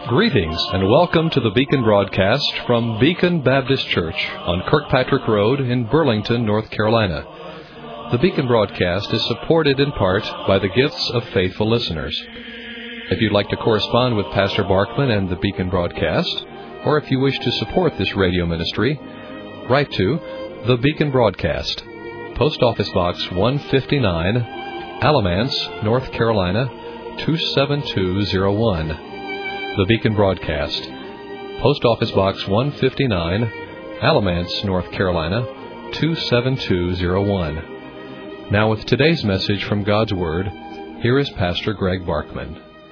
Greetings and welcome to the Beacon broadcast from Beacon Baptist Church on Kirkpatrick Road in Burlington, North Carolina. The Beacon broadcast is supported in part by the gifts of faithful listeners. If you'd like to correspond with Pastor Barkman and the Beacon broadcast, or if you wish to support this radio ministry, write to the Beacon broadcast, Post Office Box 159, Alamance, North Carolina 27201. The Beacon broadcast, Post Office Box 159, Alamance, North Carolina 27201. Now with today's message from God's Word, here is Pastor Greg Barkman.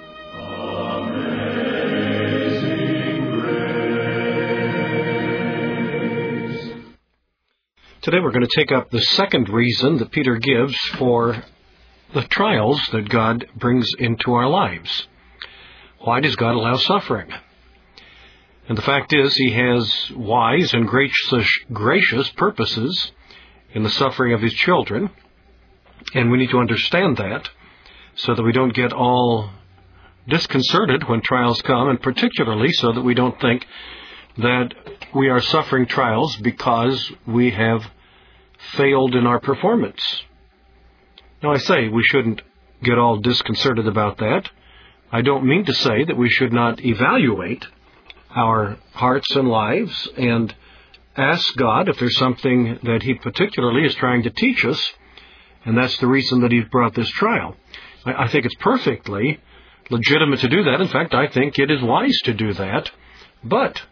Today we're going to take up the second reason that Peter gives for the trials that God brings into our lives. Why does God allow suffering? And the fact is, He has wise and gracious purposes in the suffering of His children, and we need to understand that so that we don't get all disconcerted when trials come, and particularly so that we don't think that we are suffering trials because we have failed in our performance. Now, I say we shouldn't get all disconcerted about that. I don't mean to say that we should not evaluate our hearts and lives and ask God if there's something that He particularly is trying to teach us, and that's the reason that He's brought this trial. I think it's perfectly legitimate to do that. In fact, I think it is wise to do that. But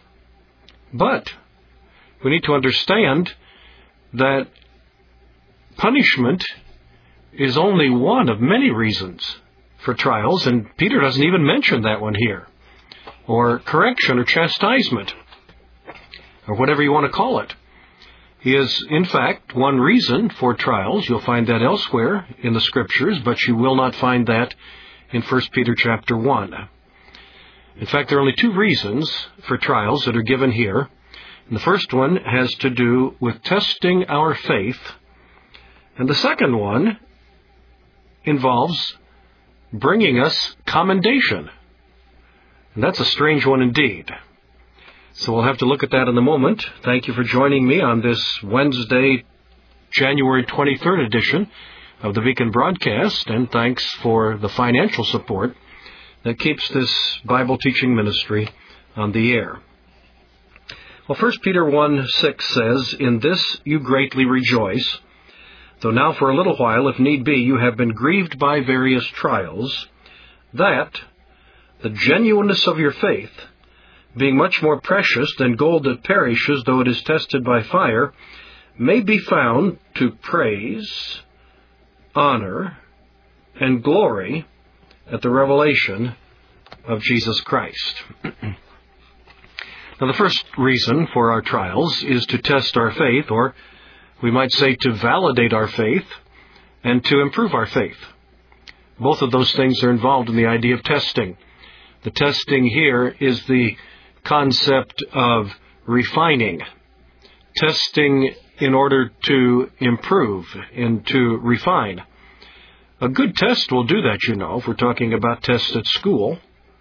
we need to understand that punishment is only one of many reasons for trials, and Peter doesn't even mention that one here, or correction or chastisement, or whatever you want to call it. He is, in fact, one reason for trials. You'll find that elsewhere in the Scriptures, but you will not find that in 1 Peter chapter 1. In fact, there are only two reasons for trials that are given here. And the first one has to do with testing our faith, and the second one involves bringing us commendation. And that's a strange one indeed. So we'll have to look at that in a moment. Thank you for joining me on this Wednesday, January 23rd edition of the Beacon broadcast, and thanks for the financial support that keeps this Bible teaching ministry on the air. Well, 1 Peter 1:6 says, "In this you greatly rejoice, though now for a little while, if need be, you have been grieved by various trials, that the genuineness of your faith, being much more precious than gold that perishes, though it is tested by fire, may be found to praise, honor, and glory at the revelation of Jesus Christ." Now, the first reason for our trials is to test our faith, or we might say to validate our faith and to improve our faith. Both of those things are involved in the idea of testing. The testing here is the concept of refining. Testing in order to improve and to refine. A good test will do that, you know, if we're talking about tests at school.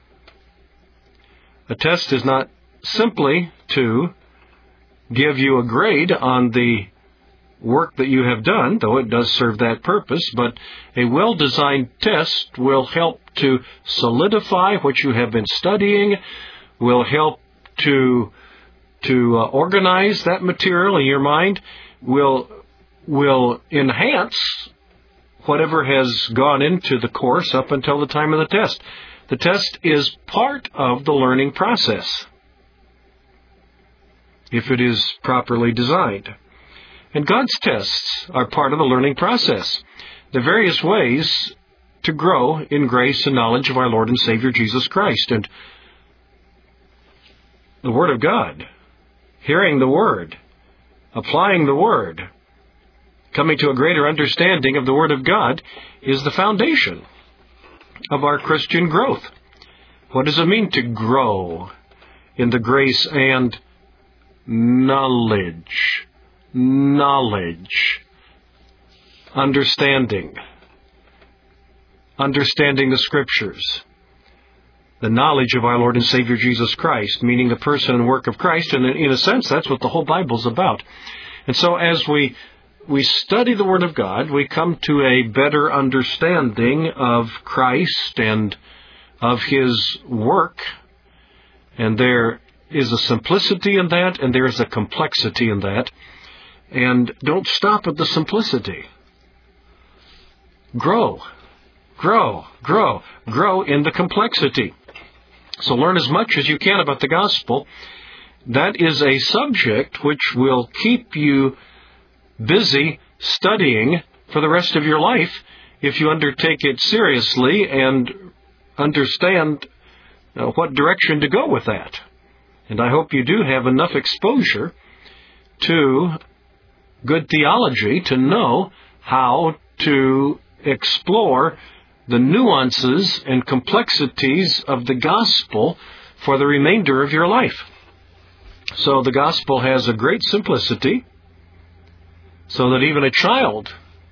A test is not simply to give you a grade on the work that you have done, though it does serve that purpose, but a well-designed test will help to solidify what you have been studying, will help to organize that material in your mind, will enhance whatever has gone into the course up until the time of the test. The test is part of the learning process, if it is properly designed. And God's tests are part of the learning process. The various ways to grow in grace and knowledge of our Lord and Savior Jesus Christ. And the Word of God, hearing the Word, applying the Word, coming to a greater understanding of the Word of God is the foundation of our Christian growth. What does it mean to grow in the grace and knowledge? Understanding the Scriptures. the knowledge of our Lord and Savior Jesus Christ, meaning the person and work of Christ. And in a sense, that's what the whole Bible's about. And so as we study the Word of God, we come to a better understanding of Christ and of His work. And there is a simplicity in that, and there is a complexity in that. And don't stop at the simplicity. Grow in the complexity. So learn as much as you can about the gospel. That is a subject which will keep you busy studying for the rest of your life if you undertake it seriously and understand what direction to go with that. And I hope you do have enough exposure to good theology to know how to explore the nuances and complexities of the gospel for the remainder of your life. So the gospel has a great simplicity, so that even a child,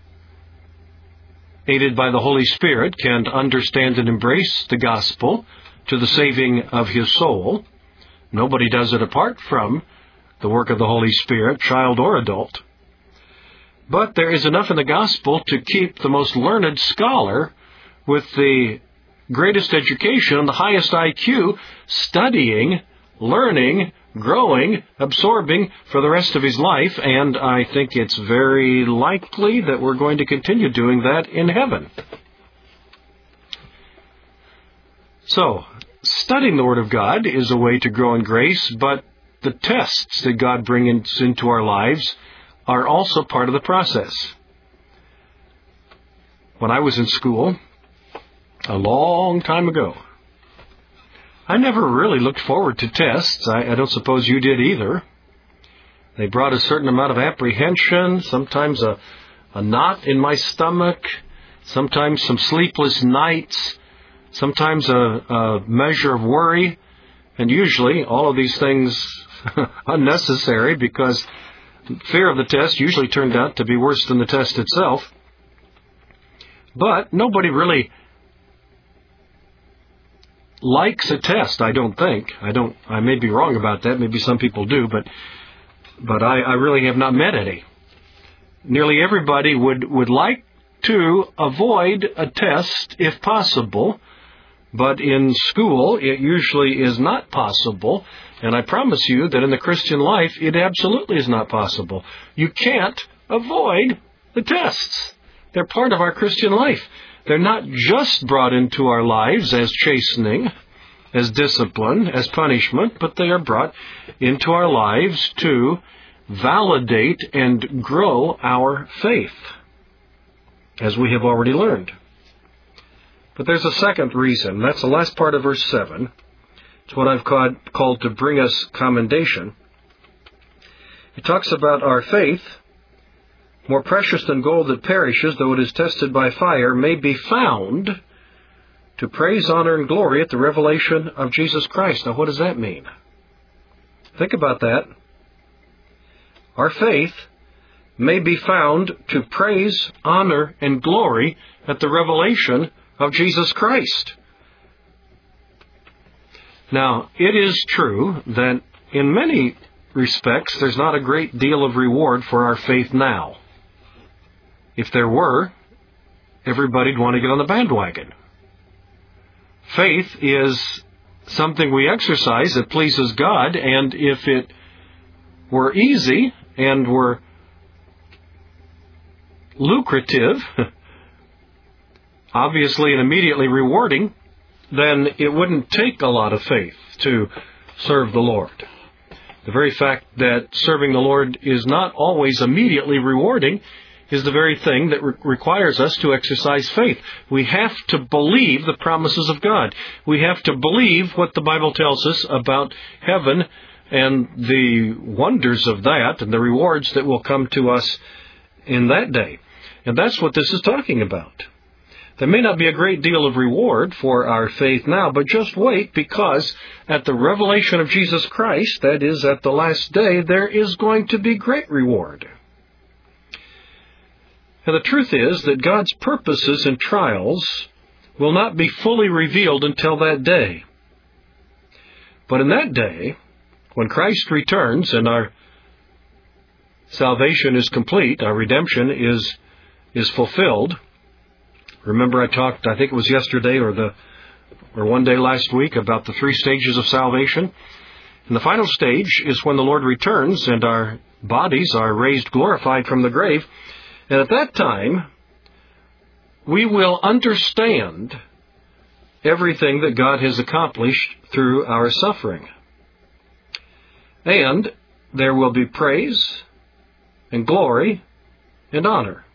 aided by the Holy Spirit, can understand and embrace the gospel to the saving of his soul. Nobody does it apart from the work of the Holy Spirit, child or adult. But there is enough in the gospel to keep the most learned scholar with the greatest education, the highest IQ, studying, learning, growing, absorbing for the rest of his life. And I think it's very likely that we're going to continue doing that in heaven. So, studying the Word of God is a way to grow in grace, but the tests that God brings into our lives are also part of the process. When I was in school, a long time ago, I never really looked forward to tests. I don't suppose you did either. They brought a certain amount of apprehension, sometimes a knot in my stomach, sometimes some sleepless nights, sometimes a measure of worry, and usually all of these things unnecessary, because fear of the test usually turned out to be worse than the test itself. But nobody really likes a test, I don't think. I may be wrong about that. Maybe some people do, but I really have not met any. Nearly everybody would like to avoid a test if possible, but in school it usually is not possible. And I promise you that in the Christian life it absolutely is not possible. You can't avoid the tests. They're part of our Christian life. They're not just brought into our lives as chastening, as discipline, as punishment, but they are brought into our lives to validate and grow our faith, as we have already learned. But there's a second reason. That's the last part of verse 7. It's what I've called to bring us commendation. It talks about our faith, more precious than gold that perishes, though it is tested by fire, may be found to praise, honor, and glory at the revelation of Jesus Christ. Now, what does that mean? Think about that. Our faith may be found to praise, honor, and glory at the revelation of Jesus Christ. Now, it is true that in many respects there's not a great deal of reward for our faith now. If there were, everybody'd want to get on the bandwagon. Faith is something we exercise that pleases God, and if it were easy and were lucrative, obviously and immediately rewarding, then it wouldn't take a lot of faith to serve the Lord. The very fact that serving the Lord is not always immediately rewarding is the very thing that requires us to exercise faith. We have to believe the promises of God. We have to believe what the Bible tells us about heaven and the wonders of that and the rewards that will come to us in that day. And that's what this is talking about. There may not be a great deal of reward for our faith now, but just wait, because at the revelation of Jesus Christ, that is, at the last day, there is going to be great reward. And the truth is that God's purposes and trials will not be fully revealed until that day. But in that day, when Christ returns and our salvation is complete, our redemption is fulfilled. Remember I talked, I think it was yesterday or one day last week, about the 3 stages of salvation. And the final stage is when the Lord returns and our bodies are raised glorified from the grave. And at that time, we will understand everything that God has accomplished through our suffering. And there will be praise and glory and honor.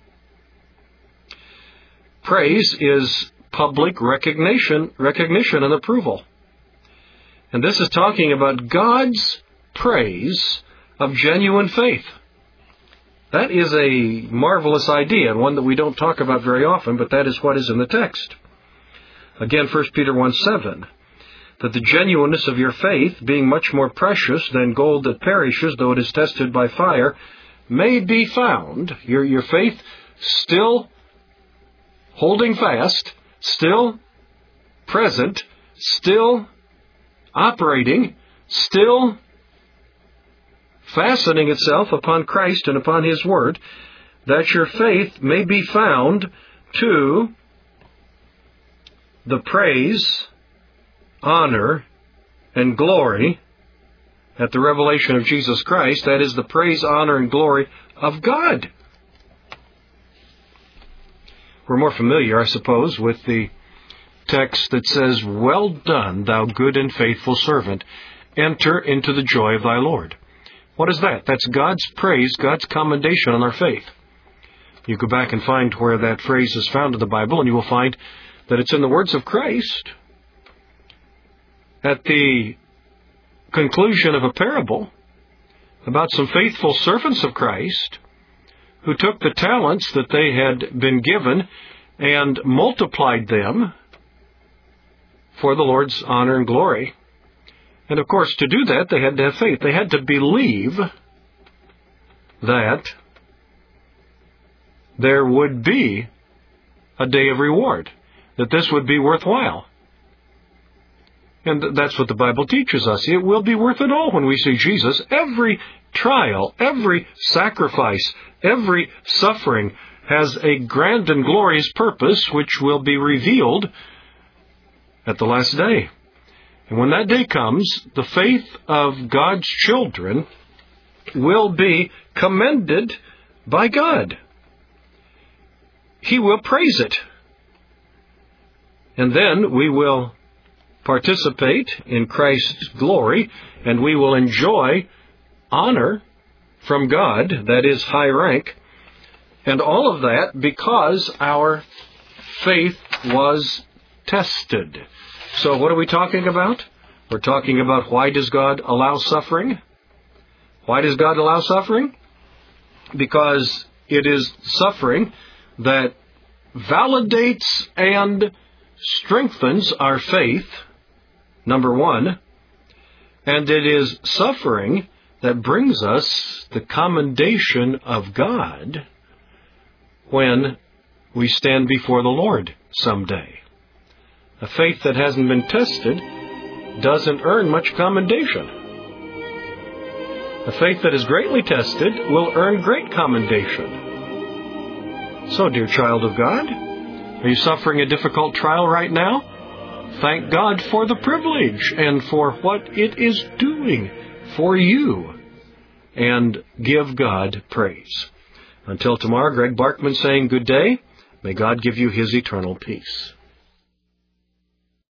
Praise is public recognition and approval. And this is talking about God's praise of genuine faith. That is a marvelous idea, and one that we don't talk about very often, but that is what is in the text. Again, 1 Peter 1:7, that the genuineness of your faith, being much more precious than gold that perishes, though it is tested by fire, may be found, your faith still holding fast, still present, still operating, still fastening itself upon Christ and upon His Word, that your faith may be found to the praise, honor, and glory at the revelation of Jesus Christ. That is the praise, honor, and glory of God. We're more familiar, I suppose, with the text that says, "Well done, thou good and faithful servant. Enter into the joy of thy Lord." What is that? That's God's praise, God's commendation on our faith. You go back and find where that phrase is found in the Bible, and you will find that it's in the words of Christ at the conclusion of a parable about some faithful servants of Christ who took the talents that they had been given and multiplied them for the Lord's honor and glory. And of course, to do that, they had to have faith. They had to believe that there would be a day of reward, that this would be worthwhile. And that's what the Bible teaches us. It will be worth it all when we see Jesus. Every trial, every sacrifice, every suffering has a grand and glorious purpose which will be revealed at the last day. And when that day comes, the faith of God's children will be commended by God. He will praise it. And then we will participate in Christ's glory, and we will enjoy honor from God, that is high rank, and all of that because our faith was tested. So what are we talking about? We're talking about, why does God allow suffering? Why does God allow suffering? Because it is suffering that validates and strengthens our faith, number one, and it is suffering that brings us the commendation of God when we stand before the Lord someday. A faith that hasn't been tested doesn't earn much commendation. A faith that is greatly tested will earn great commendation. So, dear child of God, are you suffering a difficult trial right now? Thank God for the privilege and for what it is doing for you, and give God praise. Until tomorrow, Greg Barkman saying good day. May God give you His eternal peace.